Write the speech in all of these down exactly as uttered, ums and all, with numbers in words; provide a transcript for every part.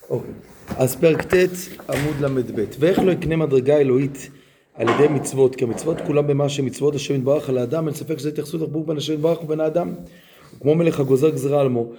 אוקיי, אז פרק ט' עמוד למד ב'. ואיך לא יקנה מדרגה אלוהית על ידי מצוות? כי המצוות כולם במה שמצוות השם יתברך על האדם, אין ספק שזה התייחסות החיבור בין השם יתברך ובין האדם. כמו מלך הגוזר גזרה על עמו.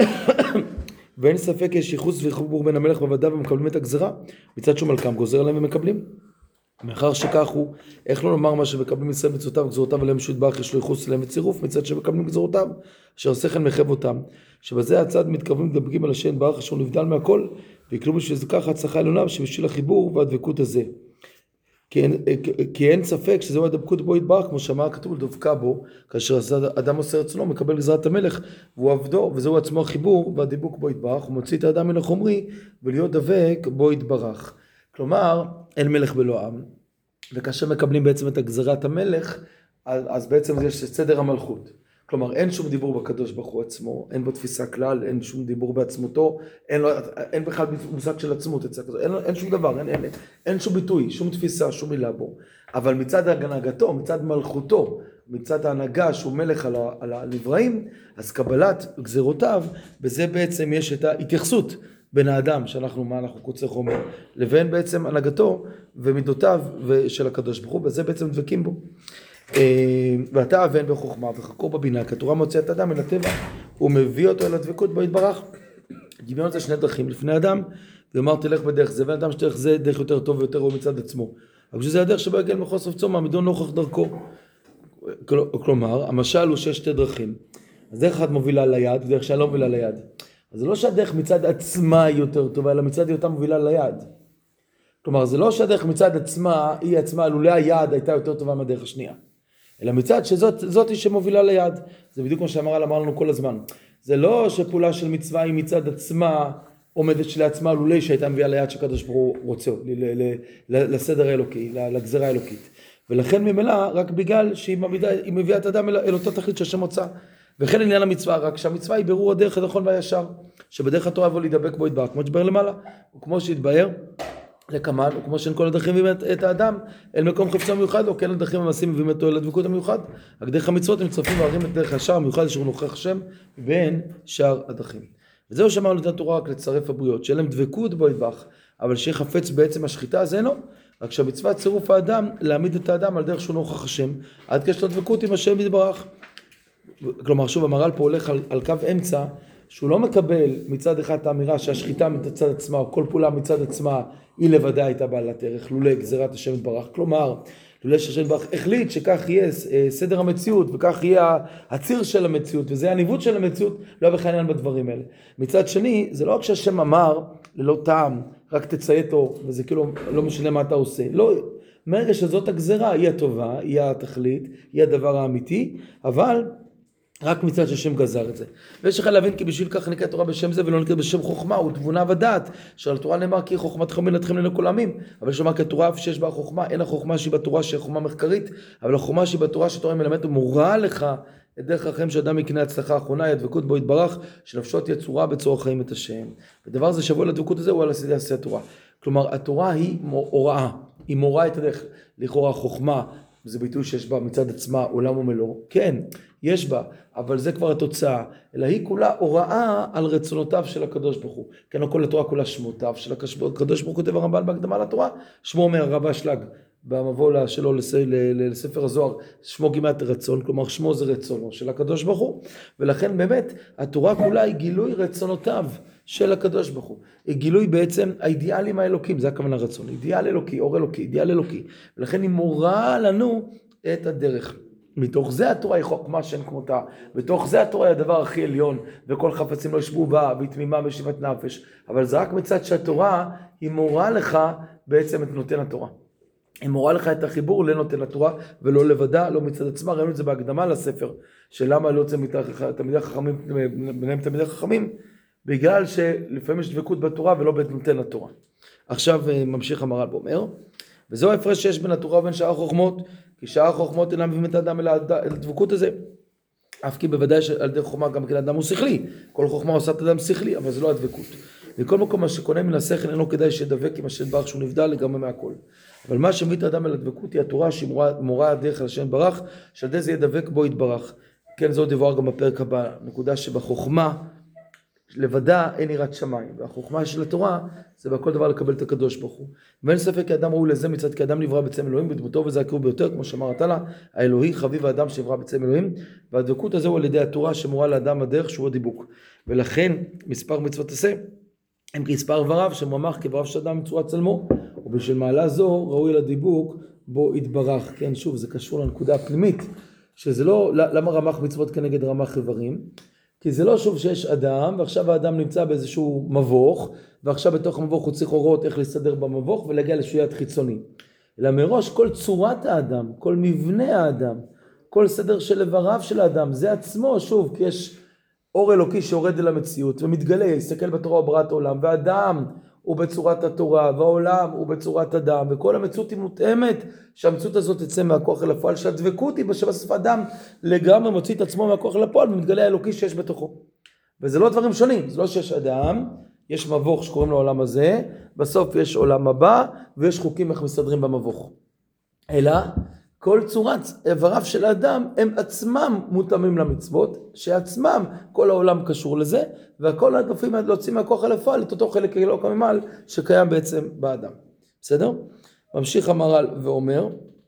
ואין ספק יש ייחוס וחיבור בין המלך ועבדיו ומקבלים את הגזרה, מצד שהוא מלכם גוזר עליהם ומקבלים. מאחר שכך הוא, איך לא לומר מה שמקבלים ישראל מצוותיו וגזרותיו עליהם שהוא יתברך יש לו ייחוס אליהם וצירוף, מצד שמקבלים גזרותיו, אשר השכל מחייב אותם, שבזה הצד מתקרבים מדבקים על השם יתברך אשר הוא נבדל מהכל, ויקלו בשביל זה ככה הצלחה עליונה שבשביל החיבור והדבקות הזה. כי אין, כי אין ספק שזהו הדבקות בו יתברך, כמו שאמר כתוב דבקה בו, כאשר אדם עושה רצונו מקבל גזרת המלך והוא עבדו, וזהו עצמו החיבור והדיבוק בו יתברך, הוא מוציא את האדם מן החומרי ולהיות דבק בו יתברך. כלומר, אין מלך בלא עם, וכאשר מקבלים בעצם את הגזרת המלך, אז בעצם יש סדר המלכות. כלומר, אין שום דיבור בקדוש ברוך הוא עצמו, אין בו תפיסה כלל, אין שום דיבור בעצמותו, אין, לו, אין בכלל מושג של עצמות, אין, אין שום דבר, אין, אין, אין שום ביטוי, שום תפיסה, שום מילה בו. אבל מצד הנהגתו, מצד מלכותו, מצד ההנהגה שהוא מלך על, ה, על הנבראים, אז קבלת גזירותיו, בזה בעצם יש את ההתייחסות בין האדם, שאנחנו, מה אנחנו קוצר חומר, לבין בעצם הנהגתו ומידותיו של הקדוש ברוך הוא, וזה בעצם דבקים בו. ואתה אבן בחוכמה וחקור בבינה, כי התורה מוציאה את האדם מן הטבע, הוא מביא אותו אל הדבקות בו יתברך. דמיון את זה שני דרכים לפני אדם, ואמר תלך בדרך זה, ואדם שתלך זה דרך יותר טוב ויותר הוא מצד עצמו. אבל שזה הדרך שבו יגיע למחוז חפצו, מעמידו נוכח דרכו. כלומר, המשל הוא שיש שתי דרכים. אז דרך אחת מובילה ליד, ודרך שלא מובילה ליד. אז זה לא שהדרך מצד עצמה היא יותר טובה, אלא מצד היותה מובילה ליד. כלומר, זה לא שהדרך מצד עצמה, היא עצמה, לולא היד הייתה יותר טובה מהדרך השנייה. אלא מצד שזאת זאת היא שמובילה ליד. זה בדיוק כמו שאמר אמר לנו כל הזמן. זה לא שפעולה של מצווה היא מצד עצמה, עומדת שלעצמה, לולא שהייתה מביאה ליד שקדוש ברוך הוא רוצה, לסדר האלוקי, לגזרה האלוקית. ולכן ממילא, רק בגלל שהיא מביאה את האדם אל אותו תכלית שהשם מוצא. וכן עניין המצווה, רק שהמצווה היא ברור הדרך הנכון והישר, שבדרך התורה יבוא להידבק בו יתברך, כמו שתבהר למעלה, וכמו שהתבהר לקמל, וכמו שאין כל הדרכים מביאים את האדם, אל מקום חפצו מיוחד, או כן הדרכים המעשים מביאים אותו אל הדבקות המיוחד, רק דרך המצוות הם מצטרפים וערים את דרך השער המיוחד אשר נוכח השם, בין שאר הדרכים. וזהו שאמר נתן תורה רק לצרף הבריות, שאין להם דבקות בו יתברך, אבל שחפץ בעצם השחיטה, זה אינו. רק שהמצווה צירוף האדם, להעמיד את האדם על דרך שהוא נוכח השם, עד כשלו דבקות עם השם יתברך. כלומר, שוב, המהר"ל פה הולך על, על קו אמצע, שהוא לא מקבל מצד אחד את האמירה שהשחיטה מצד עצמה, או כל פעולה מצד עצמה, היא לבדה הייתה בעלת ערך, לולא גזירת השם יתברך. כלומר, לולא שהשם יתברך החליט שכך יהיה סדר המציאות, וכך יהיה הציר של המציאות, וזה הניווט של המציאות, לא היה בכלל עניין בדברים האלה. מצד שני, זה לא רק שהשם אמר, ללא טעם, רק תצייתו, וזה כאילו לא משנה מה אתה עושה. לא, מרגע שזאת הגזירה, היא הטובה, היא התכלית, היא הדבר האמיתי, אבל רק מצד שהשם גזר את זה. ויש לך להבין כי בשביל כך נקרא תורה בשם זה ולא נקרא בשם חוכמה ותבונה ודעת, שעל התורה נאמר כי חוכמתכם מילתכם לעיני כל העמים. אבל יש לומר כי התורה אף שיש בה חוכמה, אין החוכמה שהיא בתורה שהיא חוכמה מחקרית, אבל החוכמה שהיא בתורה שהתורה מלמדת ומורה לך את דרך החיים שאדם יקנה הצלחה האחרונה, היא הדבקות בו יתברך, שנפשו תהיה צורה בצורך חיים את השם. ודבר הזה שבוע לדבקות הזה הוא על עשייה עשייה התורה. כלומר, התורה היא הוראה, היא מורה את הדרך, לכאורה חוכמה, זה ביטוי שיש בה מצד עצמה עולם ומלואו, כן, יש בה, אבל זה כבר התוצאה, אלא היא כולה הוראה על רצונותיו של הקדוש ברוך הוא. כן, כל התורה כולה שמותיו של הקדוש ברוך הוא, כותב הרמב"ן בהקדמה לתורה, שמו אומר הרב אשלג, במבוא שלו לספר הזוהר, שמו גימת רצון, כלומר שמו זה רצונו של הקדוש ברוך הוא, ולכן באמת התורה כולה היא גילוי רצונותיו של הקדוש ברוך הוא. היא גילוי בעצם האידיאלים האלוקים, זה הכוונה רצון, אידיאל אלוקי, אור אלוקי, אידיאל אלוקי, ולכן היא מורה לנו את הדרך. מתוך זה התורה היא חוכמה שאין כמותה, בתוך זה התורה היא הדבר הכי עליון, וכל חפצים לא ישבו בה, והיא תמימה בשיבת נפש, אבל זה רק מצד שהתורה היא מורה לך בעצם את נותן התורה. היא מורה לך את החיבור לנותן התורה, ולא לבדה, לא מצד עצמה. ראינו את זה בהקדמה לספר, שלמה לא יוצא תלמידי החכמים, ביניהם תלמידי החכמים, בגלל שלפעמים יש דבקות בתורה ולא בנותן התורה. עכשיו ממשיך המהר"ל ואומר, וזהו ההפרש שיש בין התורה ובין שאר החוכמות, כי שאר החוכמות אינם מביאים את האדם אל הדבקות הזה. אף כי בוודאי שעל ידי חוכמה גם כן האדם הוא שכלי, כל חוכמה עושה את האדם שכלי, אבל זה לא הדבקות. וכל מקום מה שקונה מן השכל אינו כדאי שדבק עם השם יתברך שהוא נבדל לגמרי מהכל. אבל מה שמביא את האדם אל הדבקות היא התורה שהיא מורה הדרך על השם יתברך, שעל ידי זה ידבק בו יתברך. כן, זו דבורה גם בפרק הבא, נקודה שבחוכמה, לבדה אין יראת שמיים, והחוכמה של התורה זה בכל דבר לקבל את הקדוש ברוך הוא. ואין ספק כי אדם ראוי לזה מצד כי אדם נברא בצלם אלוהים בדמותו, וזה הקרוב ביותר, כמו שאמר התנא, האלוהי חביב האדם שנברא בצלם אלוהים, והדבקות הזו על ידי התורה שמורה לאדם הדרך שהוא הדיבוק. ולכן מספר מצוות עשה הם כמספר איבריו שמומח כאיבריו של אדם מצורת צלמו, ובשל מעלה זו ראוי לדיבוק בו יתברך. כן, שוב, זה קשור לנקודה הפנימית, שזה לא, למה רמ"ח מצוות כנגד רמ"ח איברים? כי זה לא שוב שיש אדם, ועכשיו האדם נמצא באיזשהו מבוך, ועכשיו בתוך המבוך הוא צריך הוראות איך להסתדר במבוך, ולהגיע לשביעת חיצוני. אלא מראש כל צורת האדם, כל מבנה האדם, כל סדר של איבריו של האדם, זה עצמו, שוב, כי יש אור אלוקי שיורד אל המציאות, ומתגלה, יסתכל בתורה ובריאת העולם, והאדם הוא בצורת התורה, והעולם הוא בצורת אדם, וכל המציאות היא מותאמת, שהמציאות הזאת תצא מהכוח אל הפועל, שהדבקות היא שבסוף האדם לגמרי מוציא את עצמו מהכוח אל הפועל, ומתגלה האלוקי שיש בתוכו. וזה לא דברים שונים, זה לא שיש אדם, יש מבוך שקוראים לו העולם הזה, בסוף יש עולם הבא, ויש חוקים איך מסתדרים במבוך. אלא, כל צורת איבריו של האדם הם עצמם מותאמים למצוות, שעצמם כל העולם קשור לזה, והכל הדופים להוציא מהכוח אל הפועל את אותו חלק אלוקא ממעל שקיים בעצם באדם. בסדר? ממשיך המהר"ל ואומר,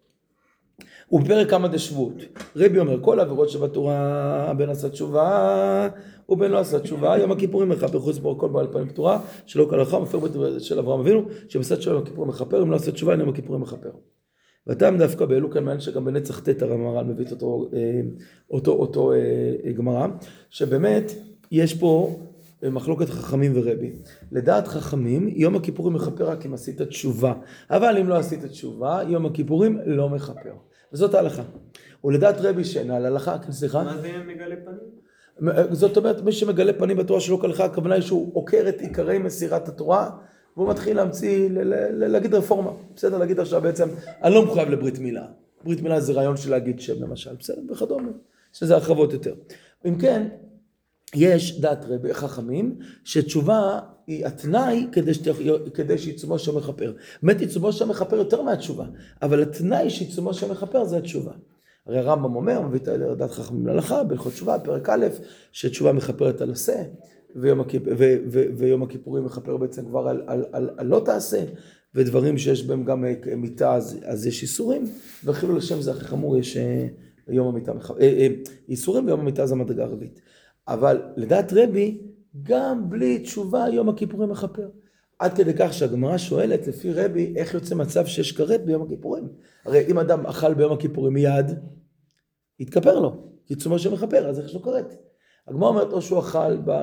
ובפרק כמה דשבות, רבי אומר, כל העבירות שבתורה בין עשה תשובה ובין לא עשה תשובה, יום הכיפורים מכפר, חוץ בו כל בעל פנים פתורה, שלא כהלכה, מפר בית של אברהם אבינו, שבעשה תשובה יום הכיפורים מכפר, אם לא עשה תשובה, יום הכיפורים מכפר. ואתם דווקא באלו כאן מעניין שגם בנצח תת המהר"ל מביא אותו, אותו, אותו גמרא, שבאמת יש פה מחלוקת חכמים ורבי. לדעת חכמים, יום הכיפורים מכפר רק אם עשית תשובה, אבל אם לא עשית תשובה, יום הכיפורים לא מכפר. וזאת ההלכה. ולדעת רבי שאינה על ההלכה, סליחה? מה זה מגלה פנים? זאת אומרת, מי שמגלה פנים בתורה שלא כהלכה, הכוונה היא שהוא עוקר את עיקרי מסירת התורה, והוא מתחיל להמציא, להגיד רפורמה. בסדר, להגיד עכשיו בעצם, אני לא מחויב לברית מילה. ברית מילה זה רעיון של להגיד שם למשל. בסדר, וכדומה. שזה הרחבות יותר. אם כן, יש דעת רבי חכמים, שתשובה היא התנאי כדי, שת... כדי שעיצומו שם מכפר. באמת עיצומו שם מכפר יותר מהתשובה, אבל התנאי שעיצומו שם מכפר זה התשובה. הרי הרמב"ם אומר, מביא את דעת חכמים להלכה, בהלכות תשובה, פרק א', שתשובה מכפרת על עשה, ויום, הכיפ... ו... ו... ויום הכיפורים מכפר בעצם כבר על, על, על, על לא תעשה, ודברים שיש בהם גם מיתה, אז, אז יש איסורים, וחילול השם זה הכי חמור, יש יום המיתה, מכפר... איסורים ויום המיתה זה המדרגה הרביעית. אבל לדעת רבי, גם בלי תשובה יום הכיפורים מכפר. עד כדי כך שהגמרא שואלת לפי רבי, איך יוצא מצב שיש כרת ביום הכיפורים? הרי אם אדם אכל ביום הכיפורים מיד, יתכפר לו, כי עיצומו שמכפר, אז איך יש לו כרת? הגמרא אומרת, או שהוא אכל, ב...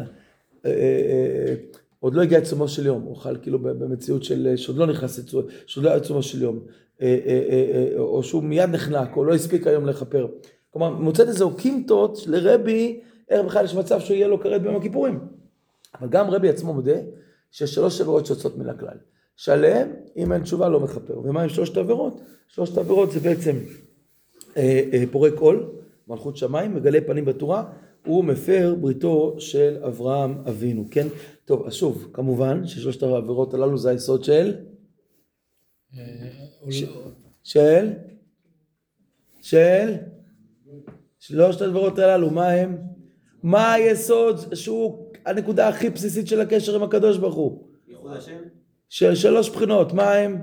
עוד לא הגיע עיצומו של יום, הוא אכל כאילו במציאות של, שעוד לא נכנס, שעוד לא היה עיצומו של יום, או שהוא מיד נחנק, או לא הספיק היום לכפר. כלומר, מוצאת איזו קימתות לרבי, איך בכלל יש מצב שהוא יהיה לו כרת ביום הכיפורים. אבל גם רבי עצמו מודה שיש שלוש עבירות שיוצאות מן הכלל. שעליהם, אם אין תשובה, לא מכפר. ומה עם שלושת העבירות? שלושת העבירות זה בעצם אה, אה, פורק עול, מלכות שמיים, מגלה פנים בתורה, הוא מפר בריתו של אברהם אבינו, כן? טוב, אז שוב, כמובן ששלושת העבירות הללו זה היסוד של? ש... של? של? שלושת הדברות הללו, מה הם? מה היסוד שהוא הנקודה הכי בסיסית של הקשר עם הקדוש ברוך הוא? ייחוד השם? של שלוש בחינות, מה הם?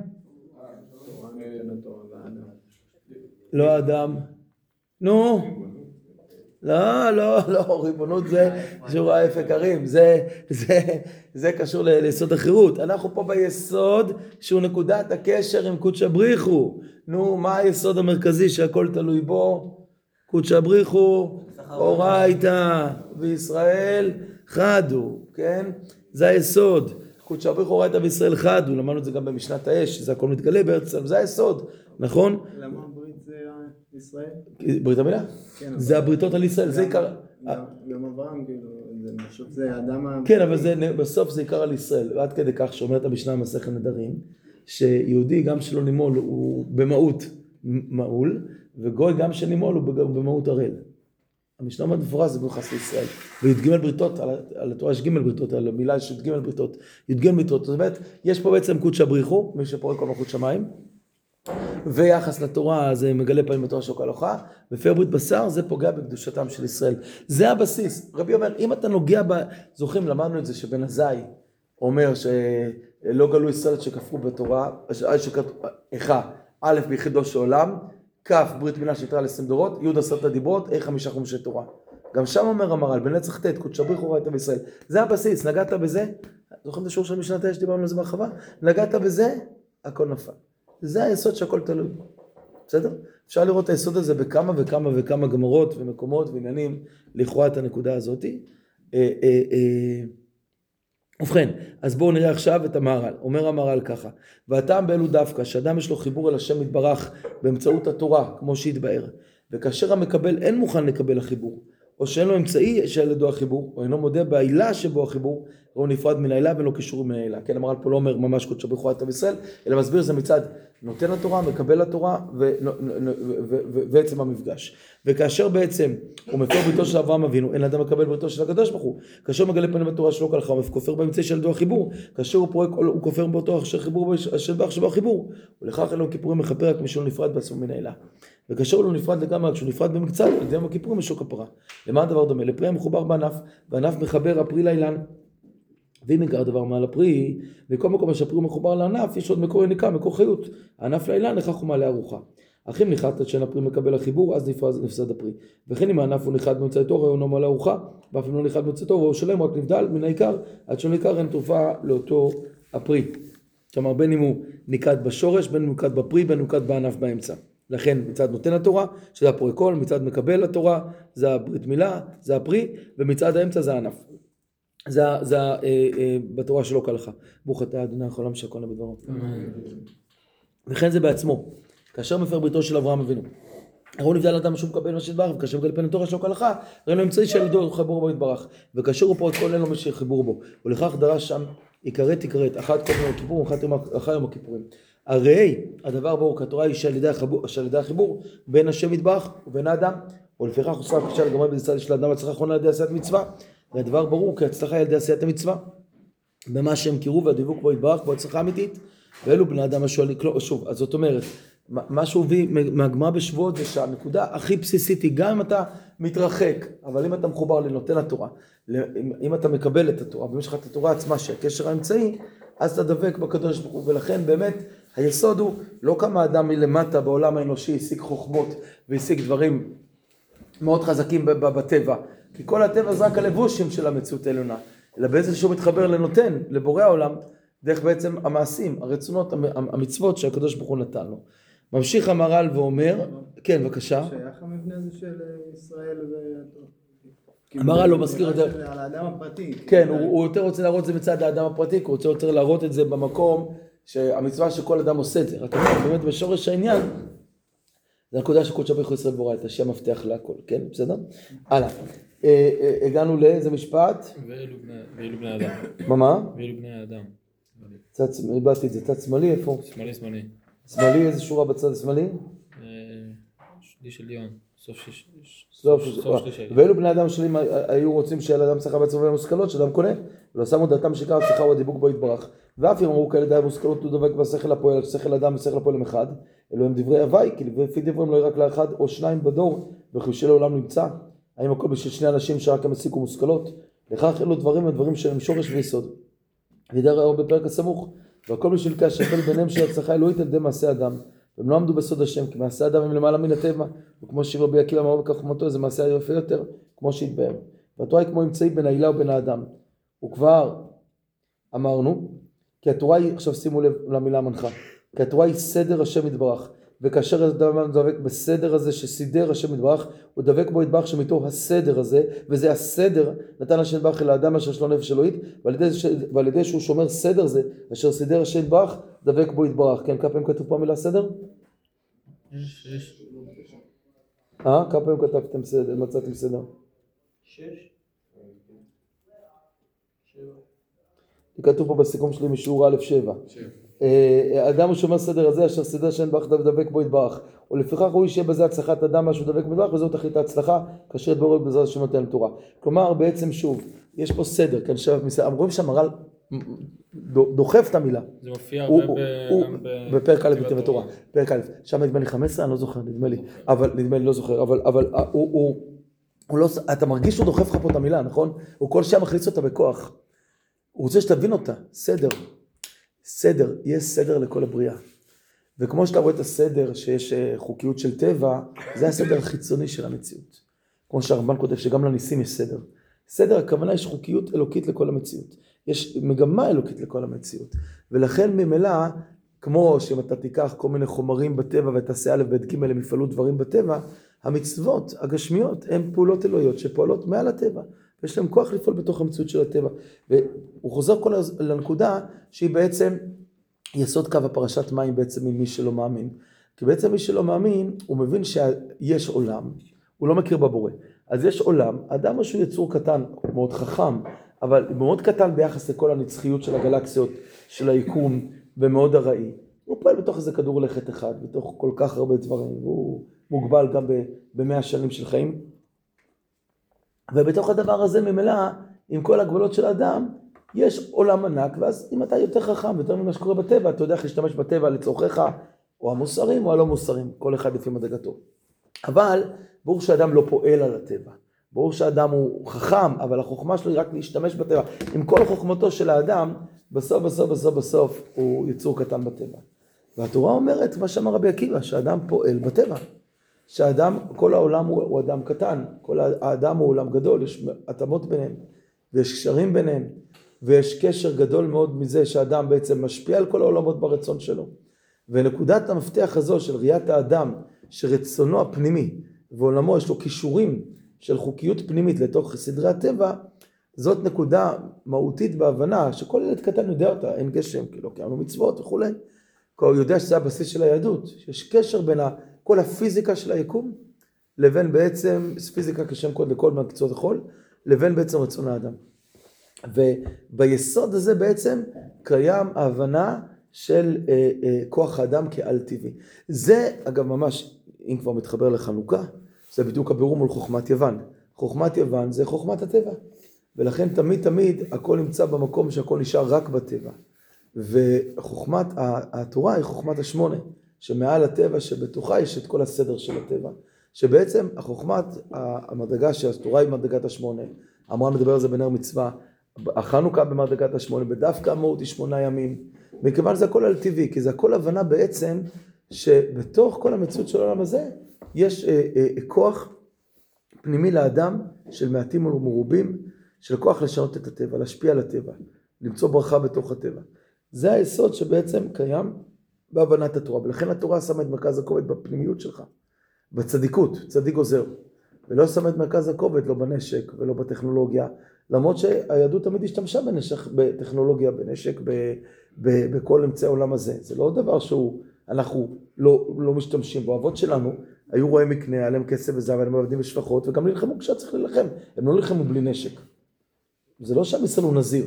לא אדם. נו? לא, לא, לא, ריבונות זה שיעור האפק הרים, זה, זה, זה קשור ליסוד החירות. אנחנו פה ביסוד שהוא נקודת הקשר עם קודש הבריחו. נו, מה היסוד המרכזי שהכל תלוי בו? קודש הבריחו, אורייתא וישראל חדו, כן? זה היסוד. קודש הבריחו, אורייתא וישראל חדו, למדנו את זה גם במשנת האש, שזה הכל מתגלה בארץ, זה היסוד, נכון? למה הברית זה ישראל? ברית המילה? זה הבריתות על ישראל, זה עיקר... גם אברהם, כאילו, זה פשוט זה האדם... כן, אבל בסוף זה עיקר על ישראל, ועד כדי כך שאומרת המשנה במסכת נדרים, שיהודי גם שלא נימול הוא במהות מעול, וגוי גם שנימול הוא במהות הראל. המשנה אומרת מפורש זה ביוחס לישראל, וי"ג בריתות, על התורה יש ג' בריתות, על המילה יש י"ג בריתות, י"ג בריתות, זאת אומרת, יש פה בעצם קודש הבריחו, מי שפורק כל מלכות שמיים, ויחס לתורה זה מגלה פעמים בתורה שלו כהלכה, והפר ברית בשר זה פוגע בקדושתם של ישראל. זה הבסיס. רבי אומר, אם אתה נוגע ב... זוכרים, למדנו את זה שבן עזאי אומר שלא גלו ישראל שכפרו בתורה, אחד, א' ביחידו של עולם, כ' ברית מילה שיתרה לעשרים דורות, י' עשרת הדיברות, ה' חמישה חומשי תורה. גם שם אומר המהר"ל, בנצח ט' קודשא בריך הוא ראית בישראל. זה הבסיס, נגעת בזה, זוכרים את השיעור של משנת ה' שדיברנו על זה בהרחבה? נגעת בזה, הכל נפל. זה היסוד שהכל תלוי. בסדר? אפשר לראות את היסוד הזה בכמה וכמה וכמה גמרות ומקומות ועניינים לכאורה את הנקודה הזאת. ובכן, אז בואו נראה עכשיו את המהר"ל. אומר המהר"ל ככה, והטעם באלו דווקא, שאדם יש לו חיבור אל השם יתברך באמצעות התורה, כמו שהתבאר, וכאשר המקבל אין מוכן לקבל החיבור, או שאין לו אמצעי שעל ידו החיבור, או אינו מודה בעילה שבו החיבור, או נפרד מן העילה ולא קישור מן העילה. כן, המהר"ל פה לא אומר ממש קודשא בריך הוא ראית בישראל, אלא מסביר זה מצד נותן התורה, מקבל התורה, ועצם המפגש. וכאשר בעצם הוא מפר בריתו של אברהם אבינו, אין אדם מקבל בריתו של הקדוש ברוך הוא. כאשר מגלה פנים בתורה שלו כהלכה, הוא כופר באמצעי של ידו החיבור. כאשר הוא פורק, הוא כופר באותו אשר חיבור של בח שבו החיבור. ולכך אלו כיפורים מכפר רק משהו נפרד בעצמו מן העילה. וכאשר הוא לא נפרד לגמרי, כשהוא נפרד במקצת, על ידי הכיפורים יש לו כפרה. למה הדבר דומה? לפרי המחובר בענף, והענף מחבר הפרי לאילן. ואם יקר דבר מעל הפרי, וכל מקום שהפרי מחובר לענף, יש עוד מקור יניקה, מקור חיות. הענף לאילן לכך הוא מעלה ארוחה. אך אם נחת עד שאין הפרי מקבל החיבור, אז נפסד הפרי. וכן אם הענף הוא נחת מאמצעי תורה, הוא מעלה ארוחה, ואף אם לא נחת מאמצעי תורה, הוא שלם רק נבדל מן העיקר, עד שלא עיקר אין תרופה לאותו הפרי. כלומר, בין אם הוא ניקת בשורש, בין אם הוא ניקת בפרי, בין אם הוא ניקת בענף באמצע. לכן מצד נותן התורה, שזה הפורקול, מצד מקבל התורה, זה הברית מילה, זה הפרי, ומצד האמצע זה הענף. זה, זה אה, אה, בתורה שלו כהלכה. ברוך אתה אדוני מלך העולם שהכל נהיה בדברו. וכן זה בעצמו. כאשר מפר בריתו של אברהם אבינו, הוא נבדל אדם שהוא מקבל מה שיתברך, וכאשר מגלה פנים התורה שלו כהלכה, ראינו אמצעי של ידו חיבור בו יתברך, וכאשר הוא פורק כל אין לו מי שחיבור בו, ולכך דרש שם עיקרת עיקרת, אחת כל יום הכיפורים, אחת יום הכיפורים. הרי הדבר ברור, כי התורה היא שעל ידי החיבור בין השם יתברך ובין האדם, ולפיכך הוא שרף כשל לגמרי בצד של האדם הצלחה אחרונה על ידי עשיית מצווה. והדבר ברור, כי הצלחה היא על ידי עשיית המצווה, במה שהם קירו והדיבוק בו יתברך, בו הצלחה אמיתית, ואלו בני אדם השואלים, שוב, אז זאת אומרת, מה שהוא הביא מהגמרא בשבועות זה שהנקודה הכי בסיסית היא, גם אם אתה מתרחק, אבל אם אתה מחובר לנותן התורה, אם אתה מקבל את התורה, ואם יש לך את התורה עצמה שהקשר האמצעי, אז אתה דבק בקדוש ברוך הוא, ולכן באמת היסוד הוא לא כמה אדם מלמטה בעולם האנושי השיג חוכמות והשיג דברים מאוד חזקים בטבע, כי כל הטבע זה רק הלבושים של המציאות העליונה, אלא בעצם שהוא מתחבר לנותן, לבורא העולם, דרך בעצם המעשים, הרצונות, המצוות שהקדוש ברוך הוא נתן לו. ממשיך המהר"ל ואומר, כן, בבקשה. שייך המבנה הזה של ישראל ו... המהר"ל לא מזכיר את זה. על האדם הפרטי. כן, הוא יותר רוצה להראות את זה מצד האדם הפרטי, הוא רוצה יותר להראות את זה במקום שהמצווה שכל אדם עושה את זה. רק באמת בשורש העניין, זה הנקודה שקודשא בריך הוא ישראל ברא את השם מפתח להכל, כן? בסדר? הלאה. הגענו לאיזה משפט? ואילו בני אדם. מה מה? ואילו בני האדם. איבדתי את זה, צד שמאלי, איפה? שמאלי שמאלי. שמאלי, איזה שורה בצד השמאלי? שליש עליון, סוף שליש. סוף שליש. ואילו בני אדם שלים היו רוצים שאל אדם שכה בעצמו ומושכלות, שאדם קונה, ולא שמו דעתם שיקר הצלחה הוא הדיבוק בו יתברך. ואף אם אמרו כאלה דעה מושכלות הוא דבק בשכל הפועל, שכל אדם ושכל הפועל הם אחד, אלו הם דברי הווי, כי לפי דברים לא יהיה רק לאחד או שניים בדור, וכי לעולם נמצא. האם הכל בשביל שני אנשים שרק הם הסיקו מושכלות? לכך אלו דברים הם דברים שהם שורש ויסוד. וידע ראו בפרק הסמוך, והכל בשביל כאשר ביניהם של הצלחה אלוהית על ידי מעשה אדם. והם לא עמדו בסוד השם, כי מעשה אדם הם למעלה מן הטבע, וכמו שרבי עקיבא אמר בכחמתו, זה מעשה יפה יותר, כמו שהתבאר. והתורה היא כמו אמצעי בין העילה ובין האדם. וכבר אמרנו, כי התורה היא, עכשיו שימו לב למילה מנחה, כי התורה היא סדר השם יתברך, וכאשר אדם דבק בסדר הזה שסידר השם יתברך, הוא דבק בו יתברך שמתוך הסדר הזה, וזה הסדר נתן השם יתברך אל האדם אשר שלו נפש אלוהית, ועל ידי, ועל ידי שהוא שומר סדר זה, אשר סידר השם יתברך, דבק בו יתברך. כן, כמה פעמים כתוב פה המילה סדר? שש. אה? כמה פעמים כתבתם סדר, מצאתם סדר? שש. כתוב פה בסיכום שלי משיעור א' שבע. האדם הוא שומר סדר הזה אשר סדר השם יתברך דבק בו יתברך, ולפיכך הוא שיהיה בזה הצלחת אדם משהו דבק בו יתברך, וזו תכלית ההצלחה כאשר יתברך בעזרת השם נותן תורה. כלומר בעצם שוב יש פה סדר, כן, אמרו שהמהר"ל דוחף את המילה. זה מופיע הוא- הרבה הוא- ב- גם ב- בפרק א' בכתיבת בכתיבת תורה. תורה, פרק א', שם נדמה לי חמש עשרה, אני לא זוכר, נדמה לי, אבל נדמה לי, לא זוכר, אבל, אבל הוא, הוא, הוא לא, אתה מרגיש שהוא דוחף לך פה את המילה, נכון? הוא כל שעה מכניס אותה בכוח. הוא רוצה שתבין אותה, סדר. סדר, יש סדר לכל הבריאה. וכמו שאתה רואה את הסדר, שיש אה, חוקיות של טבע, זה הסדר החיצוני של המציאות. כמו שהרמב"ן כותב שגם לניסים יש סדר. סדר, הכוונה יש חוקיות אלוקית לכל המציאות. יש מגמה אלוקית לכל המציאות. ולכן ממילא, כמו שאם אתה תיקח כל מיני חומרים בטבע ותעשה א' ב' ג' הם יפעלו דברים בטבע, המצוות, הגשמיות, הן פעולות אלוהיות שפועלות מעל הטבע. ויש להם כוח לפעול בתוך המציאות של הטבע. והוא חוזר כל הז- לנקודה שהיא בעצם יסוד קו הפרשת מים בעצם עם מי שלא מאמין. כי בעצם מי שלא מאמין, הוא מבין שיש עולם, הוא לא מכיר בבורא. אז יש עולם, האדם הוא שהוא יצור קטן, מאוד חכם, אבל מאוד קטן ביחס לכל הנצחיות של הגלקסיות, של היקום, ומאוד ארעי. הוא פועל בתוך איזה כדור לכת אחד, בתוך כל כך הרבה דברים, והוא מוגבל גם במאה שנים של חיים. ובתוך הדבר הזה ממילא, עם כל הגבלות של האדם, יש עולם ענק, ואז אם אתה יותר חכם, יותר ממה שקורה בטבע, אתה יודע איך להשתמש בטבע לצורכיך, או המוסרים או הלא מוסרים, כל אחד לפי מדרגתו. אבל ברור שאדם לא פועל על הטבע. ברור שאדם הוא חכם, אבל החוכמה שלו היא רק להשתמש בטבע. עם כל חוכמתו של האדם, בסוף, בסוף, בסוף, בסוף, הוא יצור קטן בטבע. והתורה אומרת, מה שאמר רבי עקיבא, שהאדם פועל בטבע. שהאדם, כל העולם הוא, הוא אדם קטן, כל האדם הוא עולם גדול, יש התאמות ביניהם, ויש קשרים ביניהם, ויש קשר גדול מאוד מזה שהאדם בעצם משפיע על כל העולמות ברצון שלו. ונקודת המפתח הזו של ראיית האדם, שרצונו הפנימי, ועולמו יש לו קישורים של חוקיות פנימית לתוך סדרי הטבע, זאת נקודה מהותית בהבנה, שכל ילד קטן יודע אותה, אין גשם, כי לא קיימנו מצוות וכו'. הוא יודע שזה הבסיס של היהדות, שיש קשר בין כל הפיזיקה של היקום, לבין בעצם, פיזיקה כשם קוד לכל מקצועות החול, לבין בעצם רצון האדם. וביסוד הזה בעצם קיים ההבנה של אה, אה, כוח האדם כעל טבעי. זה אגב ממש, אם כבר מתחבר לחנוכה, זה בדיוק הבירור מול חוכמת יוון. חוכמת יוון זה חוכמת הטבע. ולכן תמיד תמיד הכל נמצא במקום שהכל נשאר רק בטבע. וחוכמת התורה היא חוכמת השמונה, שמעל הטבע שבתוכה יש את כל הסדר של הטבע. שבעצם החוכמת המדרגה שהתורה היא מדרגת השמונה, אמרה מדבר על זה בנר מצווה, החנוכה במדרגת השמונה, בדווקא המהות היא שמונה ימים, מכיוון שזה הכל על טבעי, כי זה הכל הבנה בעצם שבתוך כל המציאות של העולם הזה, יש אה, אה, כוח פנימי לאדם של מעטים ומרובים, של כוח לשנות את הטבע, להשפיע על הטבע, למצוא ברכה בתוך הטבע. זה היסוד שבעצם קיים בהבנת התורה, ולכן התורה שמה את מרכז הכובד בפנימיות שלך, בצדיקות, צדיק עוזר, ולא שמה את מרכז הכובד לא בנשק ולא בטכנולוגיה, למרות שהיהדות תמיד השתמשה בנשק, בטכנולוגיה, בנשק, ב, ב, בכל אמצעי העולם הזה. זה לא דבר שהוא, אנחנו לא, לא משתמשים בו. האבות שלנו היו רואי מקנה, היה להם כסף וזהב, הם עבדים בשפחות, וגם נלחמו כשהיה צריך להילחם. הם לא נלחמו בלי נשק. זה לא שהם ישראל הוא נזיר.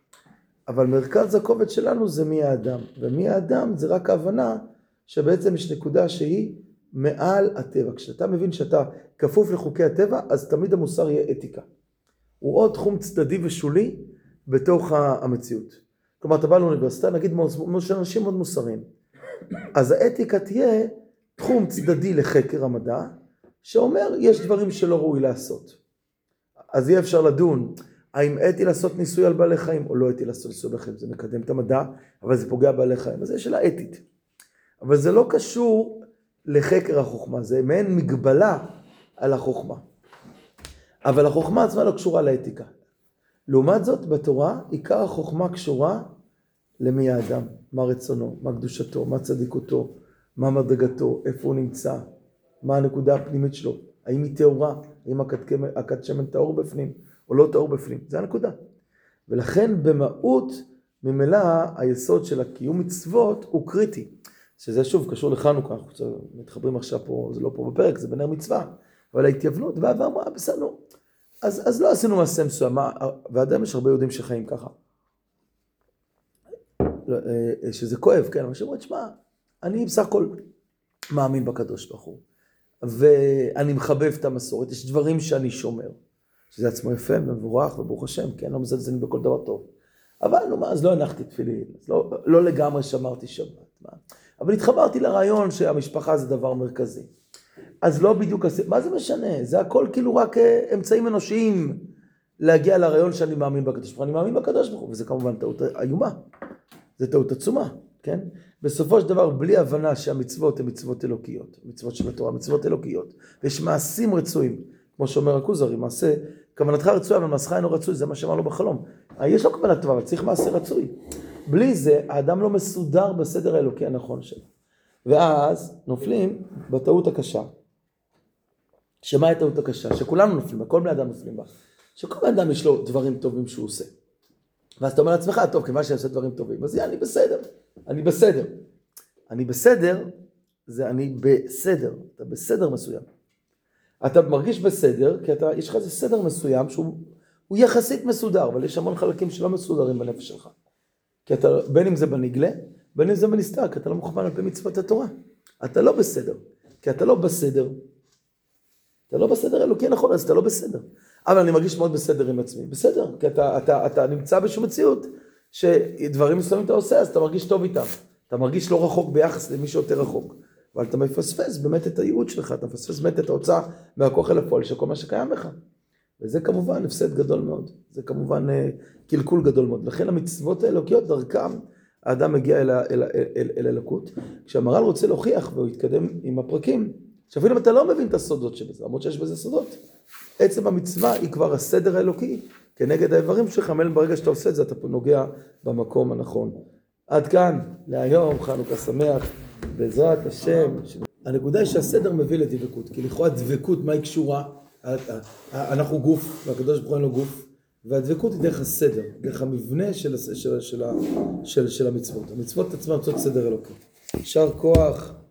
אבל מרכז הכובד שלנו זה מי האדם. ומי האדם זה רק ההבנה שבעצם יש נקודה שהיא מעל הטבע. כשאתה מבין שאתה כפוף לחוקי הטבע, אז תמיד המוסר יהיה אתיקה. הוא עוד תחום צדדי ושולי בתוך המציאות. כלומר, אתה בא לאוניברסיטה, נגיד שאנשים מאוד מוסריים. אז האתיקה תהיה תחום צדדי לחקר המדע, שאומר, יש דברים שלא ראוי לעשות. אז יהיה אפשר לדון, האם אתי לעשות ניסוי על בעלי חיים, או לא אתי לעשות ניסוי על בעלי חיים. זה מקדם את המדע, אבל זה פוגע בעלי חיים. אז זה שאלה אתית. אבל זה לא קשור לחקר החוכמה, זה מעין מגבלה על החוכמה. אבל החוכמה עצמה לא קשורה לאתיקה. לעומת זאת, בתורה, עיקר החוכמה קשורה למי האדם, מה רצונו, מה קדושתו, מה צדיקותו, מה מדרגתו, איפה הוא נמצא, מה הנקודה הפנימית שלו, האם היא טהורה, האם הכת שמן טהור בפנים, או לא טהור בפנים, זה הנקודה. ולכן במהות, ממילא היסוד של הקיום מצוות הוא קריטי, שזה שוב קשור לחנוכה, אנחנו מתחברים עכשיו פה, זה לא פה בפרק, זה בנר מצווה, אבל ההתייוונות, והאבא אמרה, בסדר, אז, אז לא עשינו מעשה מסוים, ואדם יש הרבה יהודים שחיים ככה. שזה כואב, כן, אבל שאומרים, תשמע, אני בסך הכל מאמין בקדוש ברוך הוא, ואני מחבב את המסורת, יש דברים שאני שומר, שזה עצמו יפה ומבורך וברוך השם, כן, לא מזלזלים בכל דבר טוב. אבל נו מה, אז לא הנחתי תפילין, אז לא, לא לגמרי שמרתי שבת. מה? אבל התחברתי לרעיון שהמשפחה זה דבר מרכזי. אז לא בדיוק, מה זה משנה? זה הכל כאילו רק אמצעים אנושיים להגיע לרעיון שאני מאמין בקדוש ברוך הוא. אני מאמין בקדוש ברוך הוא, וזה כמובן טעות איומה. זה טעות עצומה, כן? בסופו של דבר, בלי הבנה שהמצוות הן מצוות אלוקיות, מצוות של התורה, מצוות אלוקיות, ויש מעשים רצויים, כמו שאומר הכוזרי, מעשה, כוונתך רצויה, אבל מעשך אינו רצוי, זה מה שאמר לו בחלום. יש לו כוונת טובה, אבל צריך מעשה רצוי. בלי זה, האדם לא מסודר בסדר האלוקי הנכון שלו. ואז נופלים בטעות הקשה. שמה היא טעות הקשה? שכולנו נופלים בה, כל בני אדם נופלים בה. שכל בני אדם יש לו דברים טובים שהוא עושה. ואז אתה אומר לעצמך, טוב, כיוון שאני עושה דברים טובים, אז אני בסדר, אני בסדר. אני בסדר, זה אני בסדר, אתה בסדר מסוים. אתה מרגיש בסדר, כי אתה, יש לך איזה סדר מסוים שהוא הוא יחסית מסודר, אבל יש המון חלקים שלא מסודרים בנפש שלך. כי אתה, בין אם זה בנגלה, בין אם זה בנסתר, כי אתה לא מוכוון על פי מצוות התורה. אתה לא בסדר, כי אתה לא בסדר. אתה לא בסדר אלוקי נכון, אז אתה לא בסדר. אבל אני מרגיש מאוד בסדר עם עצמי. בסדר, כי אתה, אתה, אתה נמצא בשום מציאות, שדברים מסוימים אתה עושה, אז אתה מרגיש טוב איתם. אתה מרגיש לא רחוק ביחס למי שיותר רחוק. אבל אתה מפספס באמת את הייעוד שלך, אתה מפספס באמת את ההוצאה מהכוח אל הפועל של כל מה שקיים בך. וזה כמובן הפסד גדול מאוד. זה כמובן קלקול גדול מאוד. לכן המצוות האלוקיות דרכם, האדם מגיע אל, אל, אל, אל, אל אלוקות. כשהמהר"ל רוצה להוכיח והוא יתקדם עם הפרקים, שאפילו אם אתה לא מבין את הסודות שבזה, למרות שיש בזה סודות, עצם המצווה היא כבר הסדר האלוקי, כנגד האיברים שלך, ברגע שאתה עושה את זה, אתה נוגע במקום הנכון. עד כאן, להיום, חנוכה שמח, בעזרת השם. הנקודה היא שהסדר מביא לדבקות, כי לכאורה דבקות, מה היא קשורה? אנחנו גוף, והקדוש ברוך הוא אין לו גוף, והדבקות היא דרך הסדר, דרך המבנה של, של, של, של, של, של המצוות. המצוות עצמן יוצאות סדר אלוקי. יישר כוח.